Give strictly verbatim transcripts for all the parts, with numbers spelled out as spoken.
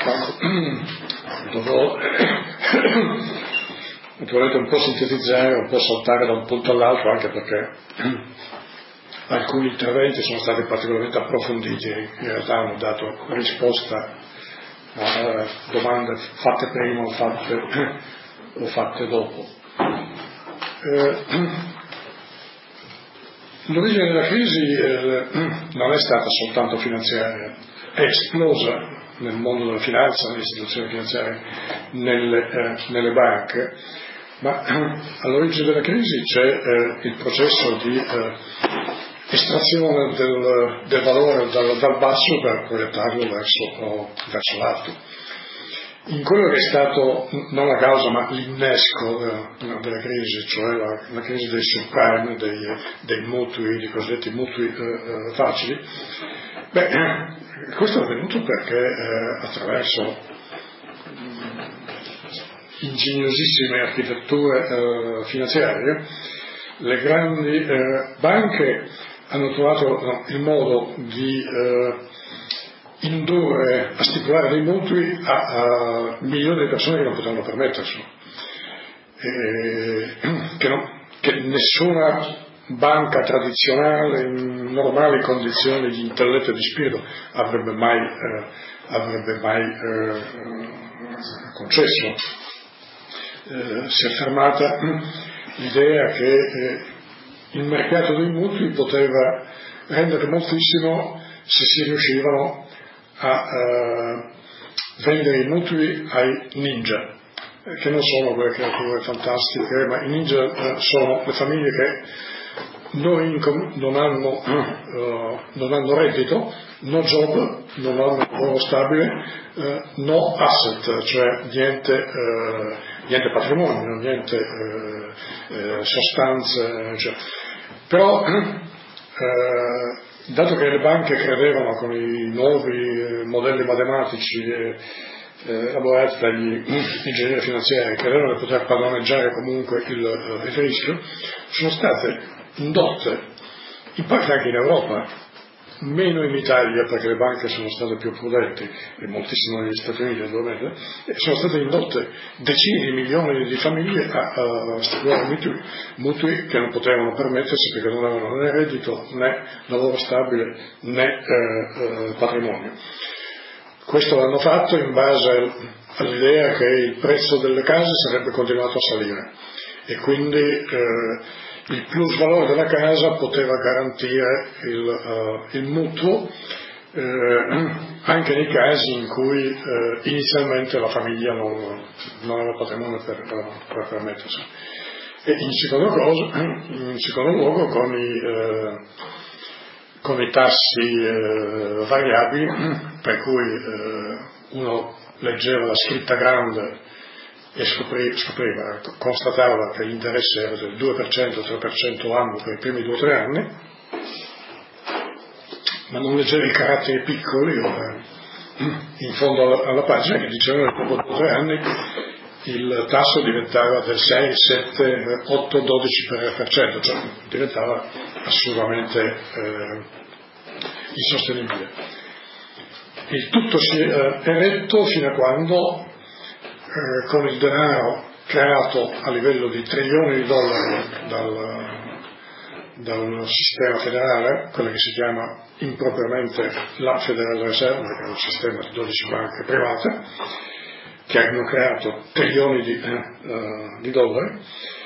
Dovrò naturalmente un po' sintetizzare, un po' saltare da un punto all'altro, anche perché alcuni interventi sono stati particolarmente approfonditi e in realtà hanno dato risposta a domande fatte prima o fatte, o fatte dopo. Eh, l'origine della crisi eh, non è stata soltanto finanziaria, è esplosa nel mondo della finanza, nelle istituzioni finanziarie, nelle, eh, nelle banche, ma all'origine della crisi c'è eh, il processo di eh, estrazione del, del valore dal, dal basso per proiettarlo verso, oh, verso l'alto. In quello che è stato non la causa ma l'innesco eh, della crisi, cioè la, la crisi dei subprime, dei, dei mutui, dei cosiddetti mutui eh, facili, beh, questo è avvenuto perché eh, attraverso ingegnosissime architetture eh, finanziarie le grandi eh, banche hanno trovato no, il modo di eh, indurre a stipulare dei mutui a, a milioni di persone che non potevano permetterselo, e, che, non, che nessuna banca tradizionale in normali condizioni di intelletto e di spirito avrebbe mai, eh, avrebbe mai eh, concesso. Eh, si è affermata l'idea che eh, il mercato dei mutui poteva rendere moltissimo se si riuscivano a uh, vendere i mutui ai ninja, eh, che non sono quelle creature fantastiche, ma i ninja uh, sono le famiglie che non, incom- non, hanno, uh, non hanno reddito, no job, non hanno lavoro stabile, uh, no asset, cioè niente, uh, niente patrimonio, niente uh, uh, sostanze, cioè. Però uh, dato che le banche credevano con i nuovi eh, modelli matematici eh, eh, elaborati dagli ingegneri finanziari, credevano di poter padroneggiare comunque il, eh, il rischio, sono state indotte, in parte anche in Europa, meno in Italia perché le banche sono state più prudenti e moltissimo negli Stati Uniti naturalmente, e sono state indotte decine di milioni di famiglie a, a stipulare mutui, mutui che non potevano permettersi perché non avevano né reddito né lavoro stabile né eh, eh, patrimonio. Questo l'hanno fatto in base all'idea che il prezzo delle case sarebbe continuato a salire e quindi eh, il plus valore della casa poteva garantire il, uh, il mutuo eh, anche nei casi in cui eh, inizialmente la famiglia non, non aveva patrimonio per, uh, per permettersi. E in secondo, cosa, in secondo luogo con i, eh, con i tassi eh, variabili, per cui eh, uno leggeva la scritta grande e scopriva, scopriva, constatava che l'interesse era del due per cento, tre per cento anno per i primi due o tre anni, ma non leggeva i caratteri piccoli in fondo alla, alla pagina che dicevano che dopo due o tre anni il tasso diventava del sei, sette, otto, dodici per cento, cioè diventava assolutamente eh, insostenibile. Il tutto si è eretto fino a quando Eh, con il denaro creato a livello di trilioni di dollari dal, dal sistema federale, quello che si chiama impropriamente la Federal Reserve, che è un sistema di dodici banche private, che hanno creato trilioni di, eh, uh, di dollari.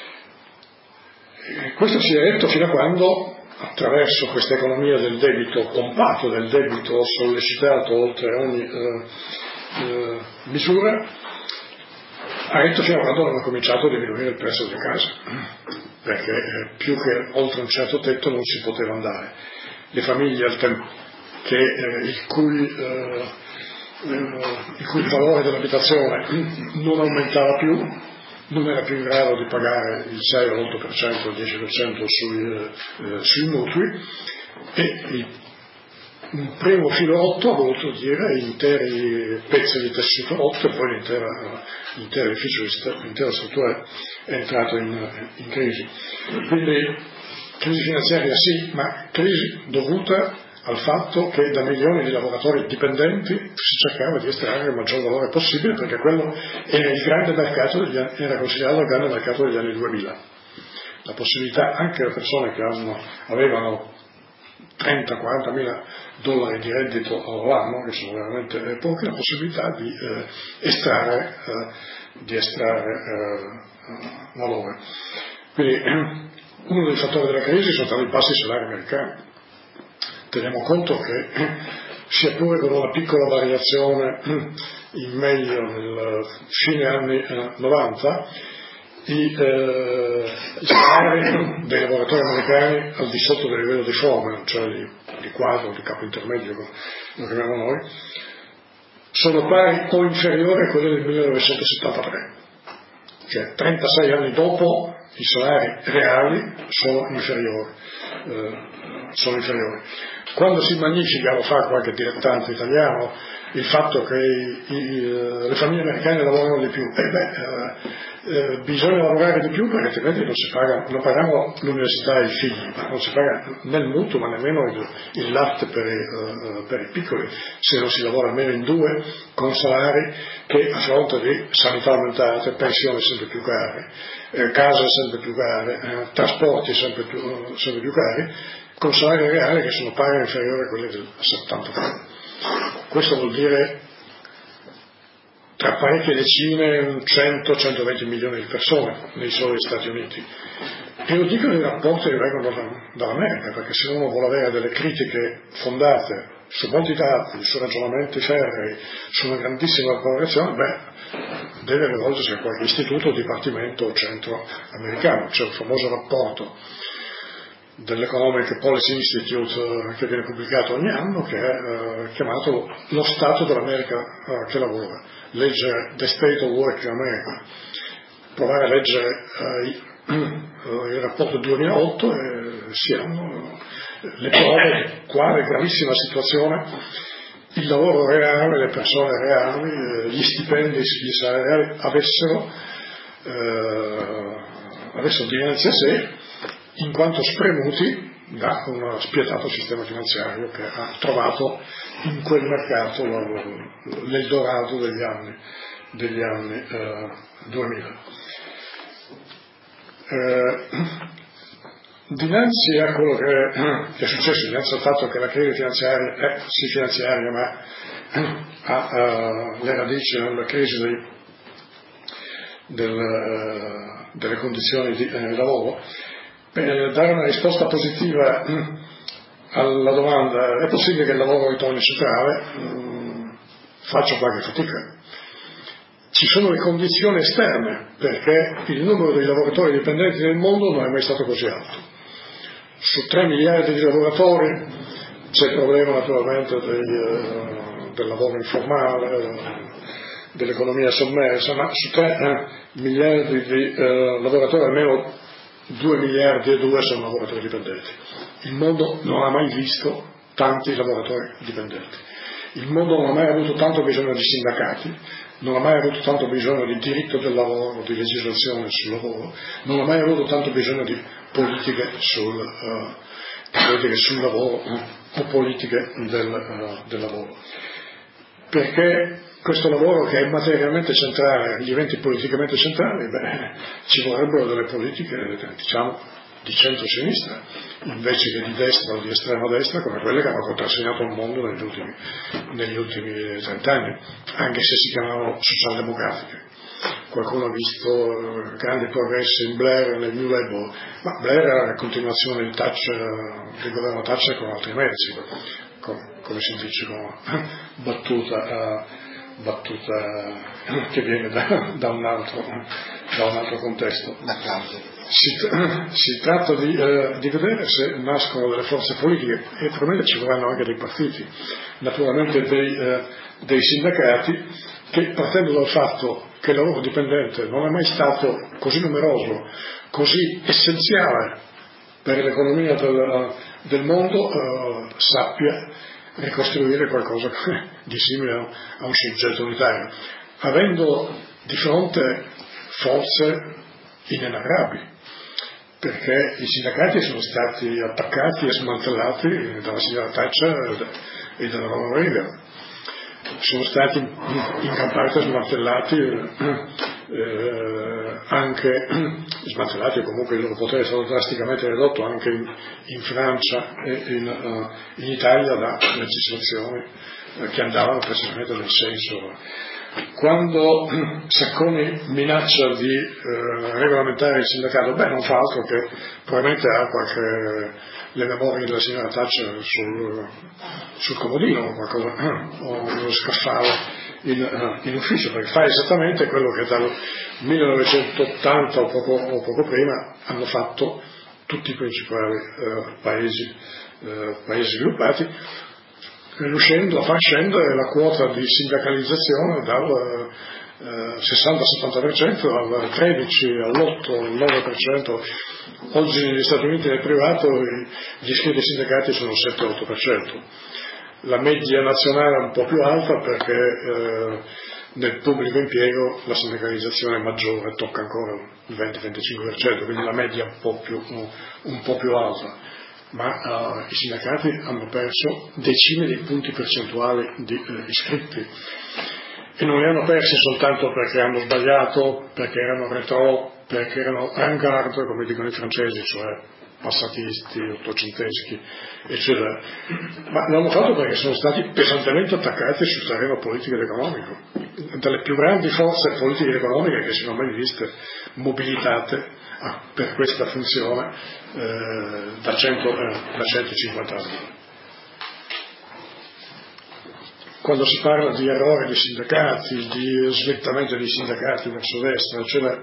E questo si è eretto fino a quando, attraverso questa economia del debito pompato, del debito sollecitato oltre ogni uh, uh, misura, ha detto fino a quando hanno cominciato a diminuire il prezzo delle case, perché eh, più che oltre un certo tetto non si poteva andare. Le famiglie al tempo che, eh, il, cui, eh, eh, il cui valore dell'abitazione non aumentava più, non era più in grado di pagare il sei o l'otto per cento, il dieci per cento sui, eh, sui mutui, e il un primo filo rotto ha voluto dire interi pezzi di tessuto rotto e poi l'intera, l'intero edificio, l'intera struttura è entrato in, in crisi. Quindi crisi finanziaria sì, ma crisi dovuta al fatto che da milioni di lavoratori dipendenti si cercava di estrarre il maggior valore possibile, perché quello era il grande mercato degli anni, era considerato il grande mercato degli anni duemila. La possibilità anche a persone che hanno, avevano trenta quaranta mila dollari di reddito all'anno, che sono veramente pochi, la possibilità di eh, estrarre, eh, di estrarre eh, valore. Quindi uno dei fattori della crisi sono stati i bassi salari americani. Teniamo conto che, sia pure con una piccola variazione in meglio nel fine anni eh, novanta, i, eh, i salari dei lavoratori americani al di sotto del livello di foreman, cioè di, di quadro, di capo intermedio, lo chiamiamo noi, sono pari o inferiori a quelli del millenovecentosettantatré. Cioè trentasei anni dopo i salari reali sono inferiori. Eh, sono inferiori. Quando si magnifica, lo fa qualche dilettante italiano, il fatto che i, i, le famiglie americane lavorano di più, eh beh, eh, eh, bisogna lavorare di più perché altrimenti non si paga, non paghiamo l'università ai figli, ma non si paga né il mutuo ma nemmeno il, il latte per i, uh, per i piccoli, se non si lavora almeno in due con salari che a fronte di sanità aumentate, pensioni sempre più care, eh, case sempre più care, eh, trasporti sempre più, uh, sempre più cari, con salari reali che sono pari o inferiori a quelli del settantatré. Questo vuol dire tra parecchie decine, cento centoventi milioni di persone nei soli Stati Uniti. E lo dicono i rapporti che vengono dall'America, perché se uno vuole avere delle critiche fondate su molti dati, su ragionamenti ferrei, su una grandissima corporazione, beh, deve rivolgersi a qualche istituto, dipartimento o centro americano. C'è un famoso rapporto dell'Economic Policy Institute eh, che viene pubblicato ogni anno, che è eh, chiamato Lo Stato dell'America eh, che lavora. Leggere The State of Work in America, provare a leggere eh, il rapporto duemilaotto e si hanno le prove di quale gravissima situazione il lavoro reale, le persone reali, eh, gli stipendi, gli salari reali avessero, eh, avessero dinanzi a sé, in quanto spremuti da un spietato sistema finanziario che ha trovato in quel mercato l'Eldorado degli anni, degli anni eh, duemila. Eh, dinanzi a quello che, che è successo, dinanzi al fatto che la crisi finanziaria è sì finanziaria, ma ha uh, le radici nella crisi dei, del, uh, delle condizioni di eh, lavoro, per dare una risposta positiva alla domanda è possibile che il lavoro ritorni su trave, faccio qualche fatica. Ci sono le condizioni esterne, perché il numero di lavoratori dipendenti nel mondo non è mai stato così alto. Su tre miliardi di lavoratori c'è il problema naturalmente dei, del lavoro informale, dell'economia sommersa, ma su tre eh, miliardi di eh, lavoratori almeno due miliardi e due sono lavoratori dipendenti. Il mondo non ha mai visto tanti lavoratori dipendenti. Il mondo non ha mai avuto tanto bisogno di sindacati, non ha mai avuto tanto bisogno di diritto del lavoro, di legislazione sul lavoro, non ha mai avuto tanto bisogno di politiche sul, uh, politiche sul lavoro uh, o politiche del, uh, del lavoro. Perché questo lavoro, che è materialmente centrale, diventi politicamente centrale, beh, ci vorrebbero delle politiche, diciamo, di centro-sinistra, invece che di destra o di estrema destra, come quelle che hanno contrassegnato il mondo negli ultimi, negli ultimi trent'anni, anche se si chiamavano socialdemocratiche. Qualcuno ha visto grandi progressi in Blair, nel New Labour, ma Blair era la continuazione di Thatcher, del governo Thatcher con altri mezzi, con, come si dice, con battuta, uh, battuta che viene da, da, un altro, da un altro contesto. Si, si tratta di, eh, di vedere se nascono delle forze politiche, e probabilmente ci vorranno anche dei partiti, naturalmente dei, eh, dei sindacati, che partendo dal fatto che il lavoro dipendente non è mai stato così numeroso, così essenziale per l'economia del, del mondo, eh, sappia ricostruire qualcosa di simile a un soggetto unitario, avendo di fronte forze inenarrabili. perché i sindacati sono stati attaccati e smantellati dalla signora Thatcher e dalla Ronald Reagan. Sono stati in gran parte smantellati eh, anche smantellati o comunque il loro potere è stato drasticamente ridotto anche in, in Francia e in, uh, in Italia da legislazioni uh, che andavano precisamente nel senso. Quando Sacconi minaccia di eh, regolamentare il sindacato, beh, non fa altro che probabilmente ha qualche le memorie della signora Thatcher sul, sul comodino o qualcosa, o uno scaffale in, in ufficio, perché fa esattamente quello che dal millenovecentottanta o poco, o poco prima hanno fatto tutti i principali eh, paesi, eh, paesi sviluppati, riuscendo a far scendere la quota di sindacalizzazione dal eh, sessanta settanta per cento al tredici, all'otto, al nove per cento. Oggi negli Stati Uniti nel privato gli iscritti sindacati sono il sette otto per cento. La media nazionale è un po' più alta perché eh, nel pubblico impiego la sindacalizzazione è maggiore, tocca ancora il venti venticinque per cento, quindi la media è un po' più, un, un po' più alta. Ma uh, i sindacati hanno perso decine di punti percentuali di eh, iscritti e non li hanno persi soltanto perché hanno sbagliato, perché erano retro, perché erano ringard, come dicono i francesi, cioè passatisti, ottocenteschi, eccetera, ma l'hanno fatto perché sono stati pesantemente attaccati sul terreno politico ed economico, dalle più grandi forze politiche ed economiche che si sono mai viste mobilitate ah, per questa funzione eh, da, cento, eh, da centocinquanta anni. Quando si parla di errori di sindacati, di slittamento dei sindacati verso destra, eccetera,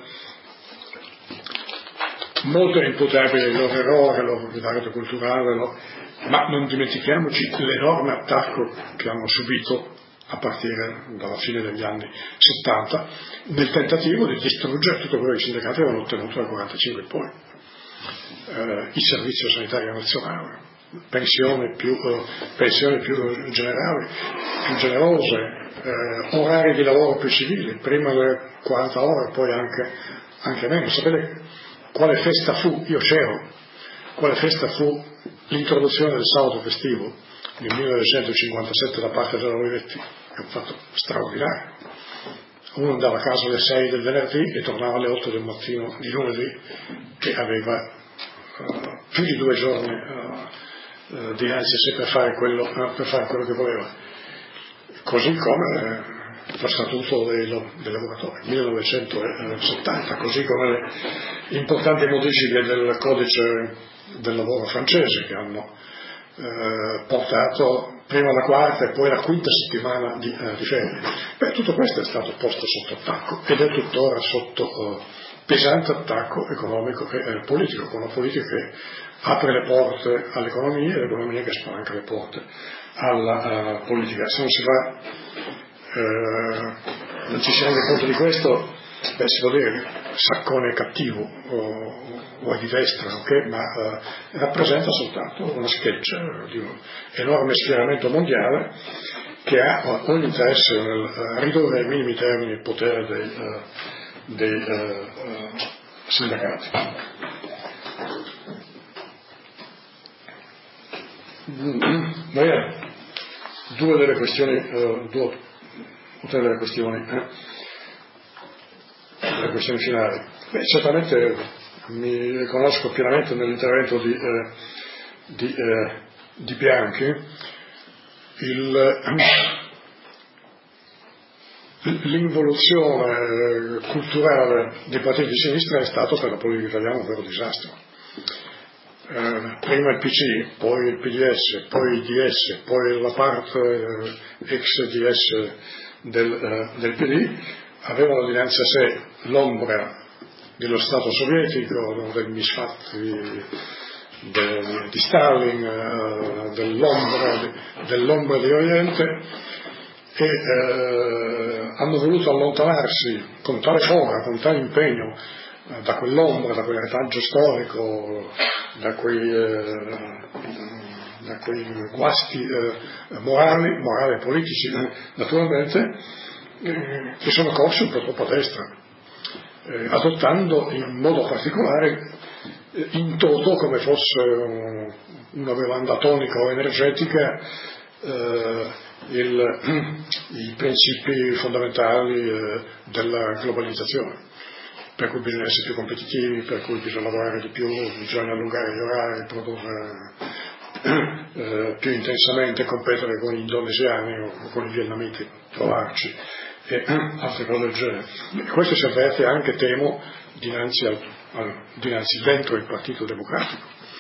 molto è imputabile ai loro errori, al loro ritardo culturale, no? Ma non dimentichiamoci l'enorme attacco che hanno subito a partire dalla fine degli anni settanta nel tentativo di distruggere tutto quello che i sindacati avevano ottenuto dal quarantacinque in poi. Eh, il servizio sanitario nazionale, pensioni più, eh, pensioni più generali, più generose, eh, orari di lavoro più civili, prima le quaranta ore, poi anche, anche meno. Sapete quale festa fu? Io c'ero. Quale festa fu l'introduzione del sabato festivo nel millenovecentocinquantasette da parte della Olivetti? È un fatto straordinario. Uno andava a casa alle sei del venerdì e tornava alle otto del mattino di lunedì, che aveva uh, più di due giorni uh, uh, dinanzi a sé per fare quello, uh, per fare quello che voleva. Così come uh, lo statuto dei, dei lavoratori, millenovecentosettanta, così come le importanti modifiche del codice del lavoro francese che hanno eh, portato prima la quarta e poi la quinta settimana di, eh, di ferie. Beh, tutto questo è stato posto sotto attacco ed è tuttora sotto eh, pesante attacco economico e eh, politico, con una politica che apre le porte all'economia e l'economia che spalanca le porte alla uh, politica. Se non si va, eh, non ci si rende conto di questo, beh, si può dire Saccone è cattivo o, o è di destra, okay? Ma eh, rappresenta soltanto una sketch di un enorme schieramento mondiale che ha ogni interesse nel uh, ridurre ai minimi termini il potere dei, uh, dei uh, uh, sindacati. Noi abbiamo due delle questioni, uh, due o tre delle questioni, eh? le questioni finali. Beh, certamente mi riconosco pienamente nell'intervento di, eh, di, eh, di Bianchi. Il, l'involuzione culturale dei partiti di sinistra è stato per la politica italiana un vero disastro. Eh, prima il P C, poi il P D S, poi il D S, poi la parte eh, ex D S del, eh, del P D avevano dinanzi a sé l'ombra dello Stato sovietico, dei misfatti de, di Stalin, eh, dell'ombra, de, dell'ombra di Oriente e eh, hanno voluto allontanarsi con tale foga, con tale impegno eh, da quell'ombra, da quel retaggio storico, da quei, eh, da quei guasti eh, morali, morali e politici naturalmente, che sono corsi un po' troppo a destra, eh, adottando in modo particolare in toto come fosse un, una bevanda tonica o energetica eh, il, i principi fondamentali eh, della globalizzazione, per cui bisogna essere più competitivi, per cui bisogna lavorare di più, bisogna allungare gli orari, produrre eh, più intensamente, competere con gli indonesiani o con i vietnamiti, trovarci, e altre cose del genere. Questo si avverte anche, temo, dinanzi, al, al, dinanzi dentro il Partito Democratico.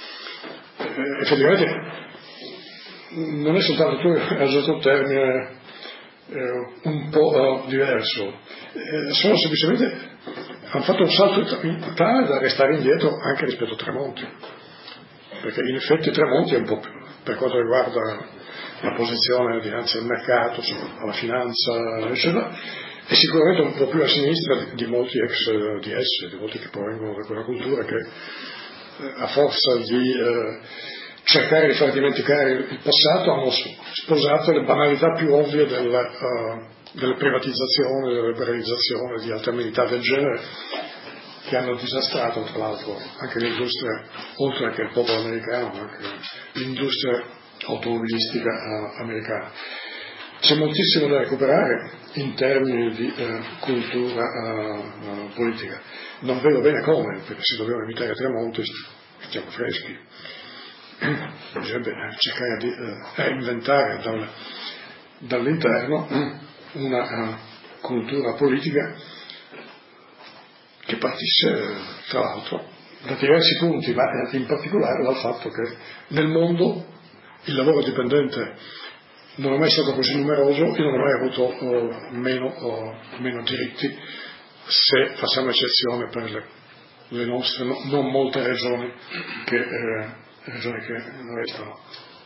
Eh, effettivamente non è soltanto, tu hai usato un termine eh, un po' eh, diverso, eh, sono semplicemente hanno fatto un salto tale da restare indietro anche rispetto a Tremonti, perché in effetti Tremonti è un po' più, per quanto riguarda la posizione dinanzi al mercato, alla finanza, eccetera, è sicuramente un po' più a sinistra di, di molti ex D S, di molti che provengono da quella cultura che eh, a forza di eh, cercare di far dimenticare il passato hanno sposato le banalità più ovvie della, uh, delle privatizzazioni, della liberalizzazione, di altre amenità del genere, che hanno disastrato tra l'altro anche l'industria, oltre che il popolo americano, ma anche l'industria automobilistica uh, americana. C'è moltissimo da recuperare in termini di uh, cultura uh, uh, politica. Non vedo bene come, perché se dobbiamo imitare Tremonti stiamo freschi. Bisognerebbe cercare di uh, reinventare dal, dall'interno una uh, cultura politica che partisse, tra l'altro, da diversi punti, ma in particolare dal fatto che nel mondo il lavoro dipendente non è mai stato così numeroso e non ha mai avuto uh, meno, uh, meno diritti, se facciamo eccezione per le, le nostre no, non molte regioni che, eh, regioni che restano.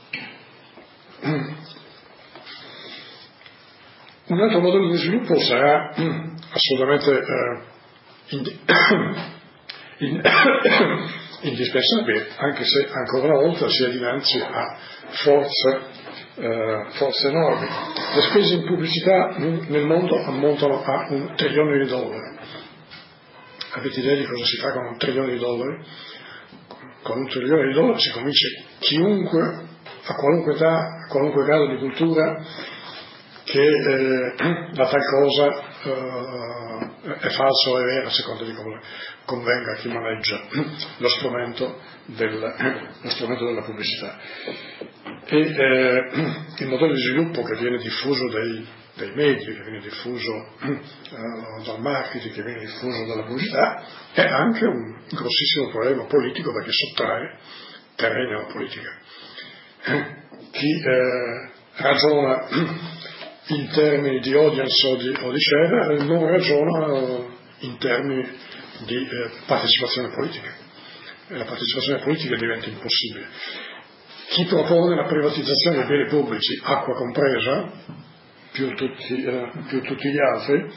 Un altro modello di sviluppo sarà assolutamente eh, ind- in, indispensabile, anche se ancora una volta si è dinanzi a forze Uh, forze enormi. Le spese in pubblicità nel mondo ammontano a un trilione di dollari. Avete idea di cosa si fa con un trilione di dollari? Con un trilione di dollari si convince chiunque, a qualunque età, a qualunque grado di cultura, che eh, la tal cosa eh, è falso o è vero, a seconda di come convenga a chi maneggia lo strumento, del, lo strumento della pubblicità. E eh, il modello di sviluppo che viene diffuso dai, dai media, che viene diffuso eh, dal marketing, che viene diffuso dalla pubblicità, è anche un grossissimo problema politico, perché sottrae terreno alla politica. Chi eh, ragiona in termini di audience o di, o di share non ragiona in termini di eh, partecipazione politica, e la partecipazione politica diventa impossibile. Chi propone la privatizzazione dei beni pubblici, acqua compresa, più tutti, eh, più tutti gli altri,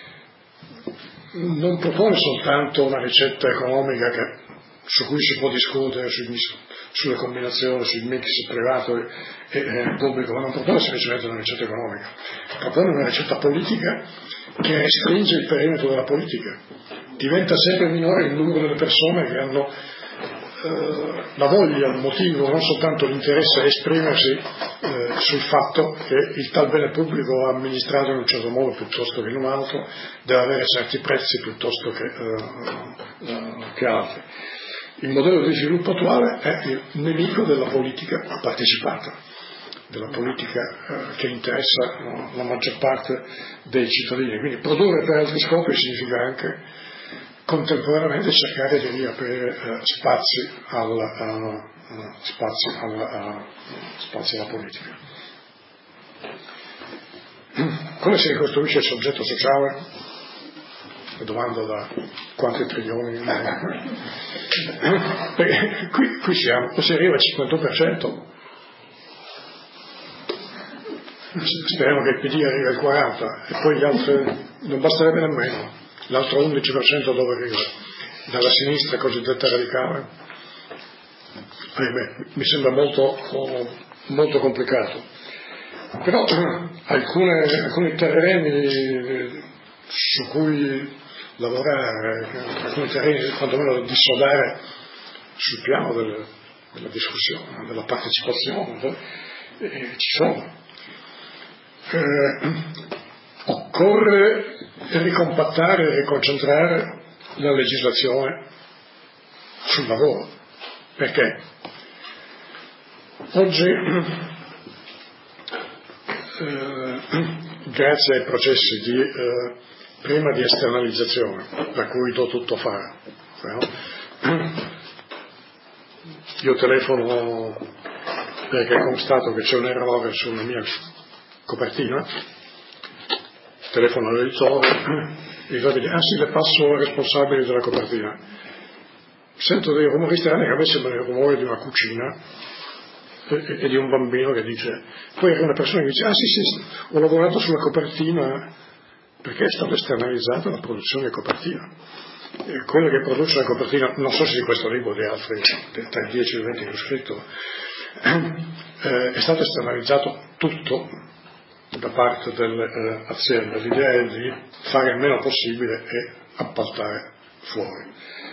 non propone soltanto una ricetta economica che, su cui si può discutere, sui, sulle combinazioni, sui mix privato e, e eh, pubblico, ma non propone semplicemente una ricetta economica, propone una ricetta politica che restringe il perimetro della politica. Diventa sempre minore il numero delle persone che hanno eh, la voglia, il motivo, non soltanto l'interesse a esprimersi eh, sul fatto che il tal bene pubblico amministrato in un certo modo piuttosto che in un altro deve avere certi prezzi piuttosto che, eh, eh, che altri. Il modello di sviluppo attuale è il nemico della politica partecipata, della politica eh, che interessa no, la maggior parte dei cittadini. Quindi produrre per altri scopi significa anche contemporaneamente cercare di riaprire eh, spazi, alla, uh, uh, spazi, alla, uh, spazi alla politica. Come si ricostruisce il soggetto sociale? La domanda da quanti trilioni? Perché qui, qui siamo, o si arriva al cinquantuno per cento, speriamo che il P D arrivi al quaranta per cento e poi gli altri non basterebbe nemmeno. L'altro undici per cento dove arriva? Dalla sinistra cosiddetta radicale? Ahimè, mi sembra molto, molto complicato. Però alcune, alcuni terreni su cui lavorare, alcuni terreni quantomeno da dissodare sul piano del, della discussione, della partecipazione, eh, ci sono. Eh, occorre ricompattare e riconcentrare la legislazione sul lavoro, perché oggi eh, grazie ai processi di eh, prima di esternalizzazione, per cui do tutto fare, no? Io telefono perché constato che c'è un errore sulla mia copertina, telefono all'editore e gli dico, ah sì, le passo al responsabile della copertina. Sento dei rumori strani che a me sembrano il rumore di una cucina e, e di un bambino che dice, poi arriva una persona che dice, ah sì sì, ho lavorato sulla copertina perché è stata esternalizzata la produzione di copertina. E quello che produce la copertina, non so se di questo libro o di altri, tra i dieci e i venti che ho scritto, eh, è stato esternalizzato tutto da parte delle eh, aziende. L'idea è di fare il meno possibile e appaltare fuori.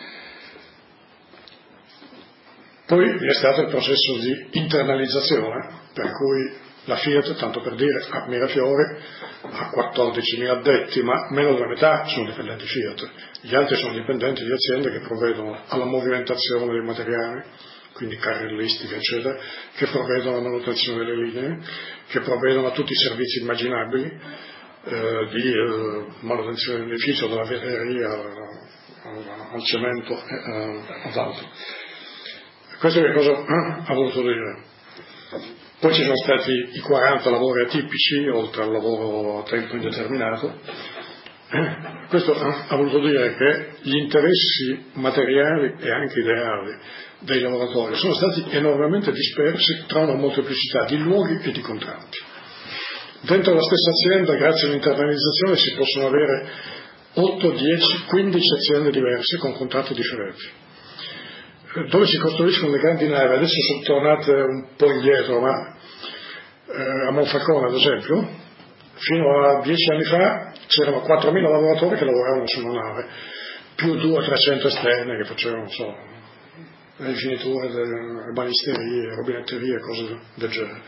Poi vi è stato il processo di internalizzazione, per cui la Fiat, tanto per dire, a Mirafiori ha quattordicimila addetti, ma meno della metà sono dipendenti Fiat. Gli altri sono dipendenti di aziende che provvedono alla movimentazione dei materiali, quindi carrellistica, eccetera, che provvedono alla manutenzione delle linee, che provvedono a tutti i servizi immaginabili eh, di eh, manutenzione dell'edificio, dalla vetreria al, al cemento e eh, ad altro. Questo che cosa ha voluto dire? Poi ci sono stati i quaranta lavori atipici, oltre al lavoro a tempo indeterminato. Questo ha voluto dire che gli interessi materiali e anche ideali dei lavoratori sono stati enormemente dispersi tra una molteplicità di luoghi e di contratti. Dentro la stessa azienda, grazie all'internalizzazione, si possono avere otto, dieci, quindici aziende diverse con contratti differenti. Dove si costruiscono le grandi navi, adesso sono tornate un po' indietro, ma eh, a Monfalcone ad esempio, fino a dieci anni fa c'erano quattromila lavoratori che lavoravano su una nave, più duecento trecento esterne che facevano, non so, le rifiniture, le banisterie, robinetterie, cose del genere.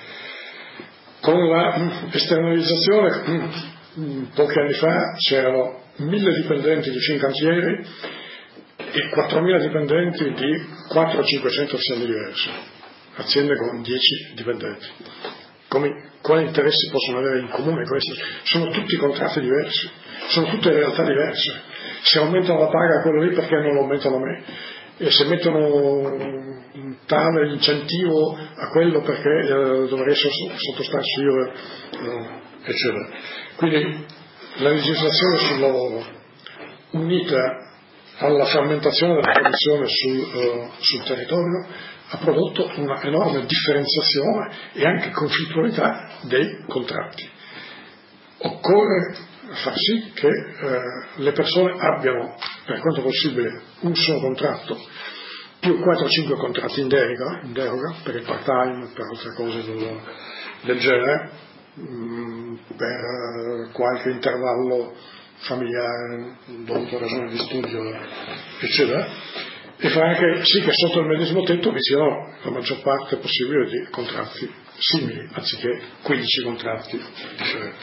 Con la esternalizzazione, pochi anni fa, c'erano mille dipendenti di Fincantieri e quattromila dipendenti di quattrocento cinquecento aziende diverse, aziende con dieci dipendenti. Come, quali interessi possono avere in comune questi? Sono tutti contratti diversi, sono tutte realtà diverse. Se aumentano la paga a quello lì, perché non lo aumentano a me? E se mettono un tale incentivo a quello, perché eh, dovrei sottostarci io, eh, eccetera. Quindi la legislazione sul lavoro, unita alla frammentazione della produzione sul, uh, sul territorio, ha prodotto una enorme differenziazione e anche conflittualità dei contratti. Occorre far sì che uh, le persone abbiano, per quanto possibile, un solo contratto, più quattro o cinque contratti in deroga, in deroga per il part-time, per altre cose del, del genere, mh, per uh, qualche intervallo familiare dovuto a ragioni di studio, eccetera, e fa anche sì che sotto il medesimo tetto vi siano la maggior parte possibile di contratti simili, anziché quindici contratti differenti.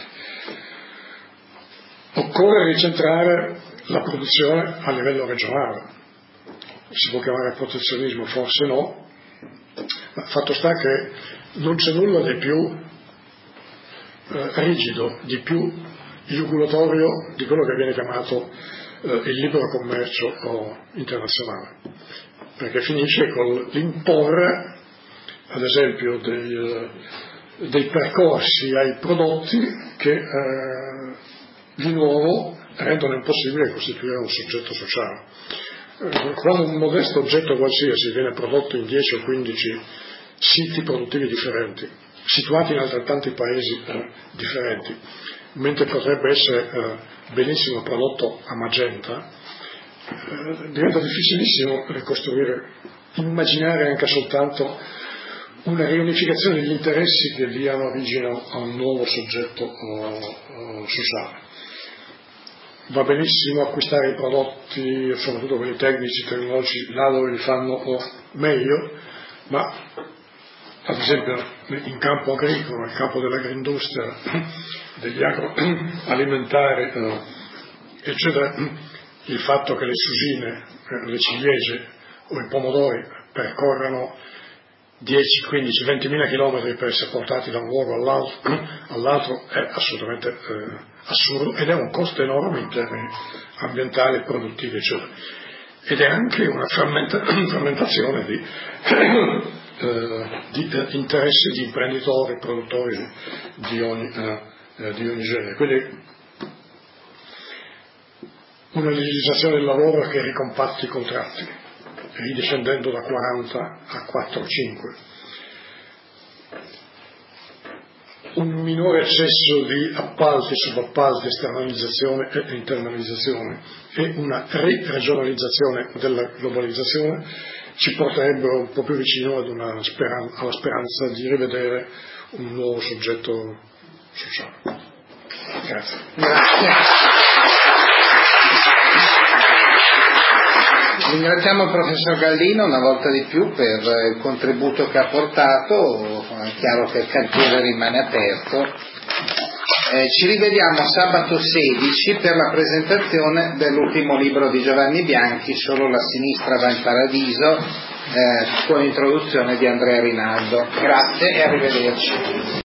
Occorre ricentrare la produzione a livello regionale. Si può chiamare protezionismo, forse no, ma fatto sta che non c'è nulla di più eh, rigido, di più jugulatorio di quello che viene chiamato eh, il libero commercio oh, internazionale, perché finisce con l'imporre, ad esempio, dei, eh, dei percorsi ai prodotti che eh, di nuovo rendono impossibile costituire un soggetto sociale. Eh, quando un modesto oggetto qualsiasi viene prodotto in dieci o quindici siti produttivi differenti, situati in altrettanti paesi eh, differenti, mentre potrebbe essere eh, benissimo prodotto a Magenta, eh, diventa difficilissimo ricostruire, immaginare anche soltanto una riunificazione degli interessi che diano origine a un nuovo soggetto uh, uh, sociale. va benissimo acquistare i prodotti, soprattutto quelli tecnici, tecnologici, là dove li fanno meglio, ma ad esempio in campo agricolo, nel campo dell'agroindustria, degli agroalimentari, eh, eccetera, il fatto che le susine, le ciliegie o i pomodori percorrano dieci, quindici, ventimila chilometri per essere portati da un luogo all'altro, all'altro è assolutamente eh, assurdo, ed è un costo enorme in termini ambientali, produttivi, eccetera. Ed è anche una frammenta, frammentazione di, eh, di eh, interessi di imprenditori, produttori di ogni, eh, di ogni genere. Quindi una legislazione del lavoro che ricompatti i contratti, ridescendendo da quaranta a quattro cinque. Un minore eccesso di appalti, subappalti, esternalizzazione e internalizzazione e una ri-regionalizzazione della globalizzazione ci porterebbero un po' più vicino ad una speran- alla speranza di rivedere un nuovo soggetto sociale. Grazie. Grazie. Ringraziamo il professor Gallino una volta di più per il contributo che ha portato. È chiaro che il cantiere rimane aperto. Eh, ci rivediamo sabato sedici per la presentazione dell'ultimo libro di Giovanni Bianchi, Solo la sinistra va in paradiso, eh, con l'introduzione di Andrea Rinaldo. Grazie e arrivederci.